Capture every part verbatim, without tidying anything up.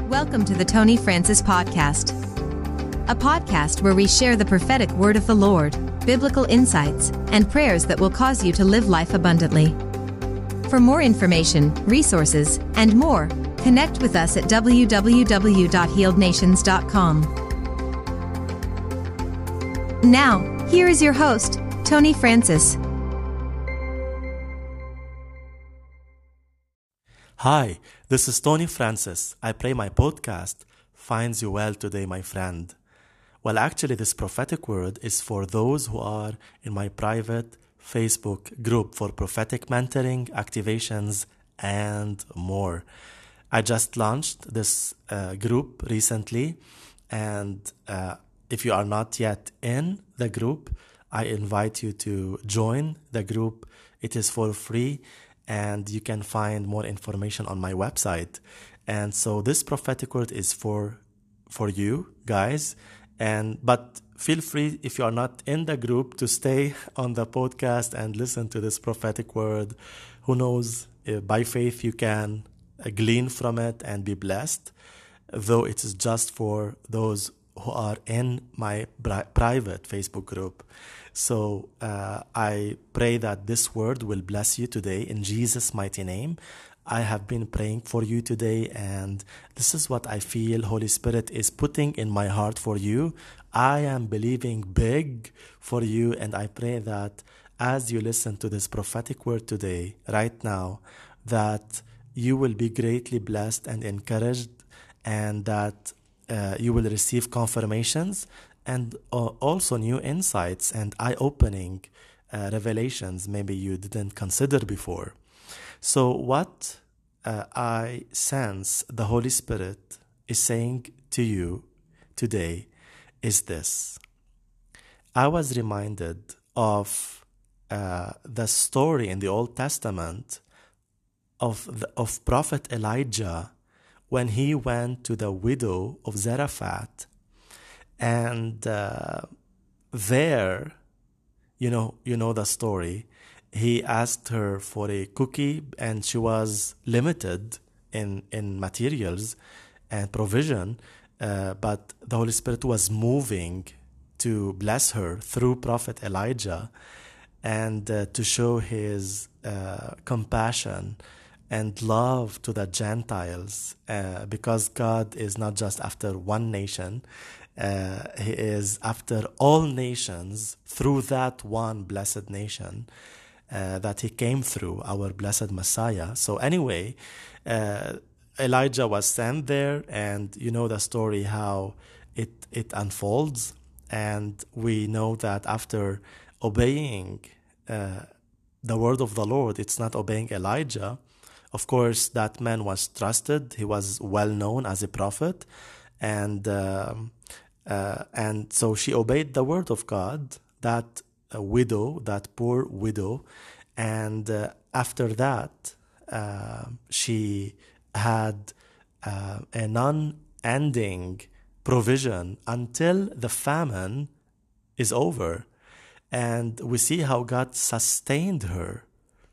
Welcome to the Tony Francis Podcast, a podcast where we share the prophetic word of the Lord, biblical insights, and prayers that will cause you to live life abundantly. For more information, resources, and more, connect with us at w w w dot healed nations dot com. Now, here is your host, Tony Francis. Hi, this is Tony Francis. I pray my podcast finds you well today, my friend. Well, actually, this prophetic word is for those who are in my private Facebook group for prophetic mentoring, activations, and more. I just launched this uh, group recently, and uh, if you are not yet in the group, I invite you to join the group. It is for free, and you can find more information on my website. And so this prophetic word is for for you guys. And but feel free, if you are not in the group, to stay on the podcast and listen to this prophetic word. Who knows, uh, by faith you can uh, glean from it and be blessed, though it is just for those who are in my bri- private Facebook group. So uh, I pray that this word will bless you today in Jesus' mighty name. I have been praying for you today, and this is what I feel Holy Spirit is putting in my heart for you. I am believing big for you, and I pray that as you listen to this prophetic word today, right now, that you will be greatly blessed and encouraged, and that uh, you will receive confirmations and uh, also new insights and eye-opening uh, revelations maybe you didn't consider before. So what uh, I sense the Holy Spirit is saying to you today is this. I was reminded of uh, the story in the Old Testament of the, of Prophet Elijah when he went to the widow of Zarephath. And uh, there, you know, you know the story. He asked her for a cookie, and she was limited in in materials and provision. Uh, but the Holy Spirit was moving to bless her through Prophet Elijah, and uh, to show His uh, compassion and love to the Gentiles, uh, because God is not just after one nation. Uh, he is after all nations through that one blessed nation uh, that he came through, our blessed Messiah. So anyway, uh, Elijah was sent there, and you know the story how it, it unfolds. And we know that after obeying uh, the word of the Lord, it's not obeying Elijah. Of course, that man was trusted. He was well known as a prophet. And um, uh, and so she obeyed the word of God, that uh, widow, that poor widow. And uh, after that, uh, she had uh, a non-ending provision until the famine is over. And we see how God sustained her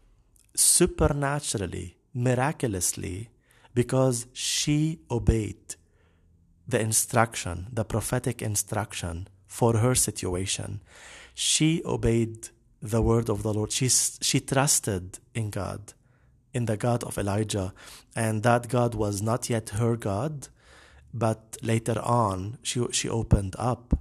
supernaturally, miraculously, because she obeyed the instruction, the prophetic instruction for her situation. She obeyed the word of the Lord. She, she trusted in God, in the God of Elijah. And that God was not yet her God, but later on she she opened up.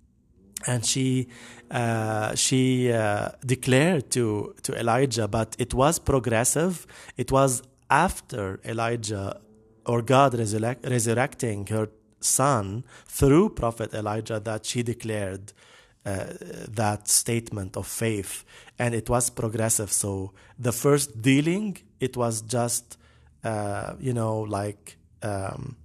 And she uh, she uh, declared to, to Elijah, but it was progressive. It was after Elijah, or God resurrect, resurrecting her son through Prophet Elijah, that she declared uh, that statement of faith. And it was progressive. So the first dealing, it was just, uh, you know, like um,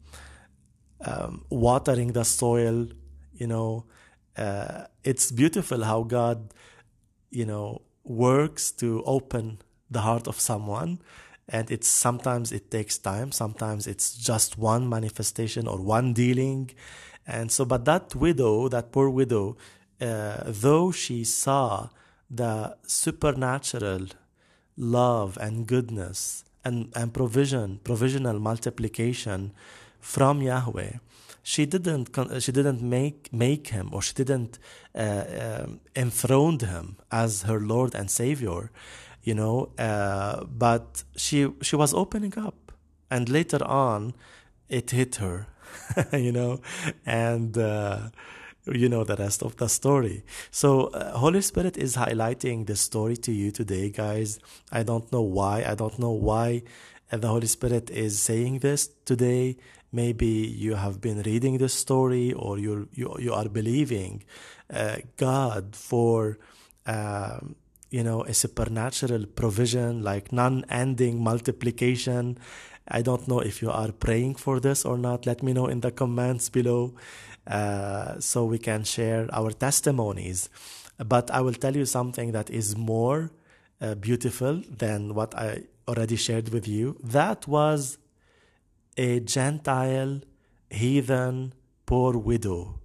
um, watering the soil, you know. Uh, it's beautiful how God, you know, works to open the heart of someone. And it's sometimes it takes time. Sometimes it's just one manifestation or one dealing. And so, but that widow, that poor widow, uh, though she saw the supernatural love and goodness and, and provision, provisional multiplication from Yahweh. She didn't she didn't make make him, or she didn't uh, um, enthrone him as her Lord and Savior, you know. Uh, but she she was opening up, and later on, it hit her, you know, and uh, you know the rest of the story. So uh, Holy Spirit is highlighting the story to you today, guys. I don't know why. I don't know why uh, the Holy Spirit is saying this today. Maybe you have been reading this story, or you you you are believing uh, God for um, you know a supernatural provision, like non-ending multiplication. I don't know if you are praying for this or not. Let me know in the comments below, uh, so we can share our testimonies. But I will tell you something that is more uh, beautiful than what I already shared with you. That was a Gentile, heathen, poor widow.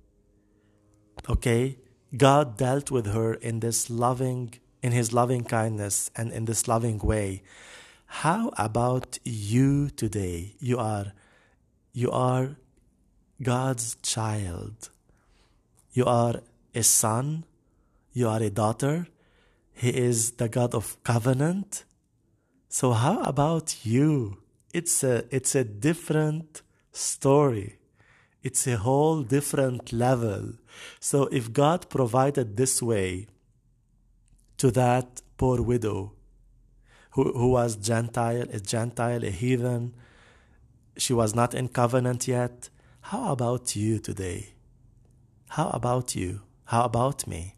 Okay? God dealt with her in this loving, in his loving kindness and in this loving way. How about you today? You are, you are God's child. You are a son. You are a daughter. He is the God of covenant. So how about you? It's a it's a different story. It's a whole different level. So if God provided this way to that poor widow who, who was Gentile, a Gentile, a heathen, she was not in covenant yet, how about you today? How about you? How about me?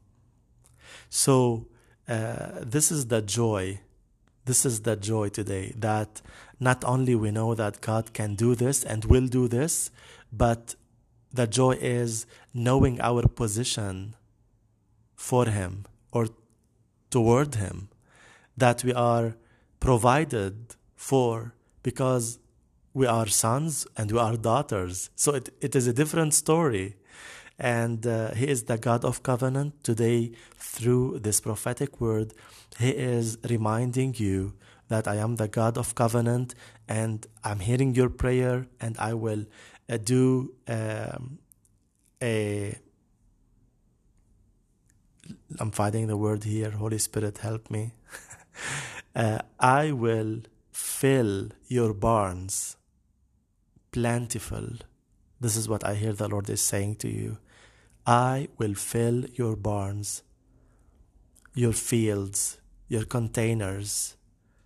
So uh, this is the joy. This is the joy today, that not only we know that God can do this and will do this, but the joy is knowing our position for him or toward him, that we are provided for because we are sons and we are daughters. So it, it is a different story. And uh, he is the God of covenant. Today, through this prophetic word, he is reminding you that I am the God of covenant, and I'm hearing your prayer, and I will uh, do um, a... I'm finding the word here. Holy Spirit, help me. uh, I will fill your barns plentiful. This is what I hear the Lord is saying to you. I will fill your barns, your fields, your containers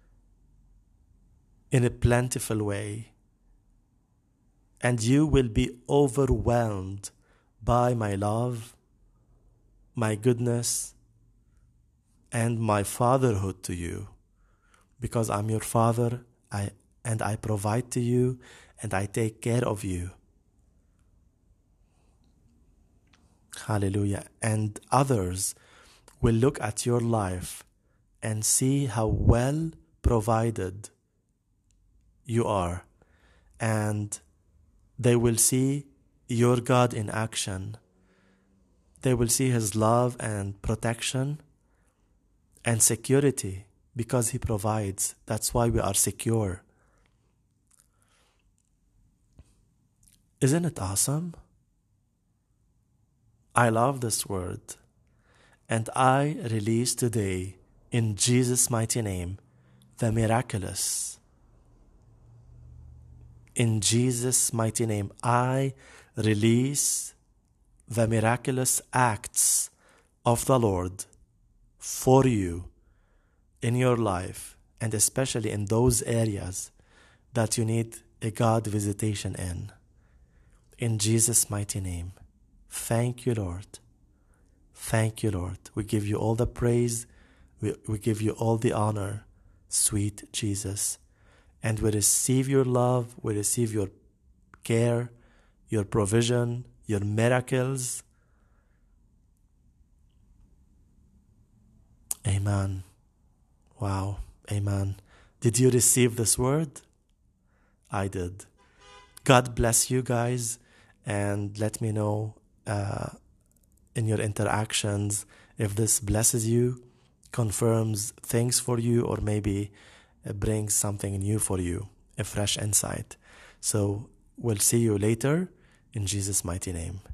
in a plentiful way. And you will be overwhelmed by my love, my goodness, and my fatherhood to you. Because I'm your father, I and I provide to you, and I take care of you. Hallelujah. And others will look at your life and see how well provided you are. And they will see your God in action. They will see his love and protection and security because he provides. That's why we are secure. Isn't it awesome? I love this word, and I release today, in Jesus' mighty name, the miraculous. In Jesus' mighty name, I release the miraculous acts of the Lord for you in your life, and especially in those areas that you need a God visitation in. In Jesus' mighty name. Thank you, Lord. Thank you, Lord. We give you all the praise. We, we give you all the honor, sweet Jesus. And we receive your love. We receive your care, your provision, your miracles. Amen. Wow. Amen. Did you receive this word? I did. God bless you guys, and let me know uh, in your interactions if this blesses you, confirms things for you, or maybe uh, brings something new for you, a fresh insight. So We'll see you later in Jesus' mighty name.